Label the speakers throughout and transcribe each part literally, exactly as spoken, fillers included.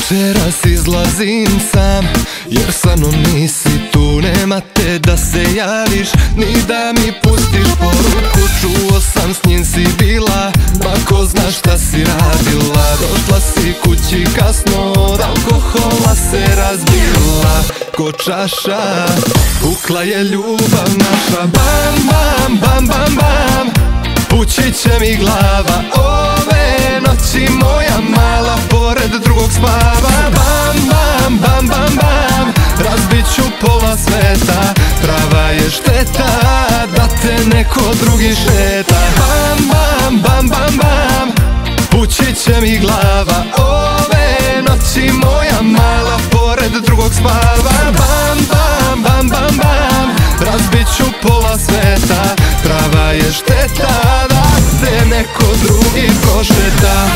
Speaker 1: Večeras izlazim sam, jer stvarno nisi tu. Nema te da se javiš, ni da mi pustiš poruku. Čuo sam s njim si bila, pa ko zna šta si radila. Došla si kući kasno, od alkohola se razbila. Ko čaša, pukla je ljubav naša. Bam, bam, bam, bam, bam, pući će mi glava ove noći moja mala, pored drugog spava. Bam, bam, bam, bam, bam, razbit ću pola sveta. Prava je šteta da te neko drugi šeta. Bam, bam, bam, bam, bam, pući će mi glava ove noći moja mala, pored drugog spava. Bam, bam, bam, bam, bam, razbit ću pola sveta. Prava je šteta da te neko drugi prošeta.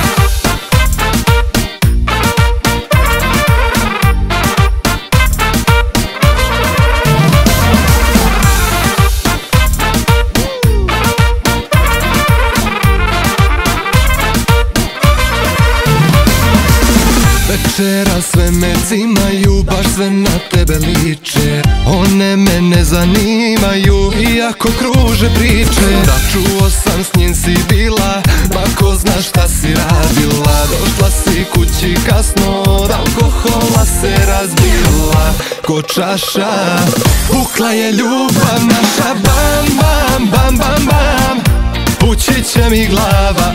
Speaker 1: Večera sve me cimaju, baš sve na tebe liče. One me ne zanimaju, iako kruže priče. Da, čuo sam s njim si bila, pa ko zna šta si radila. Došla si kući kasno, od alkohola se razbila. Ko čaša, pukla je ljubav naša. Bam, bam, bam, bam, bam, pući će mi glava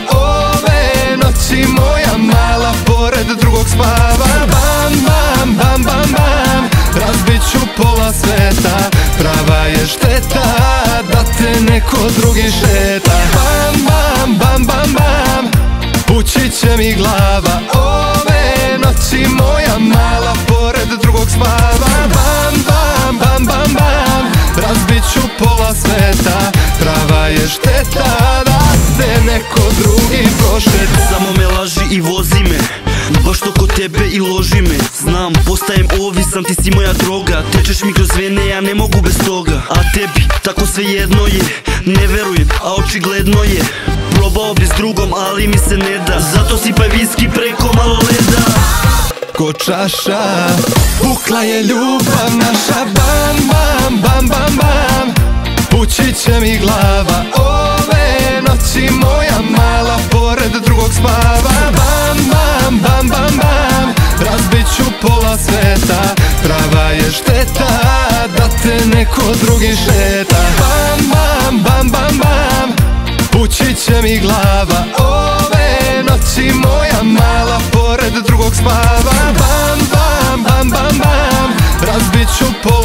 Speaker 1: ove noći moja mala, pored drugog spava. Bam, bam, bam, bam, bam, razbit ću pola sveta. Prava je šteta da te neko drugi šeta. Bam, bam, bam, bam, bam, pući će mi glava ove noći moja mala, pored drugog spava. Bam, bam, bam, bam, bam, razbit ću pola sveta. Prava je šteta da te neko drugi prošeta.
Speaker 2: Samo me laži i vozi me, baš to kod tebe i loži me. Znam, postajem ovisan, ti si moja droga. Tečeš mi kroz vene, ja ne mogu bez toga. A tebi, tako sve jedno je, ne verujem, a očigledno je. Probao bi s drugom, ali mi se ne da. Zato sipaj viski preko malo leda.
Speaker 1: Ko čaša, pukla je ljubav naša. Bam, bam, bam, bam, bam, pući će mi glava ove noći moja mala, pored drugog spava. Bam, bam, bam, bam, bam, razbit ću pola sveta. Prava je šteta da te neko drugi šeta. Bam, bam, bam, bam, bam, pući će mi glava ove noći moja mala, pored drugog spava. Bam, bam, bam, bam, bam, razbit ću pola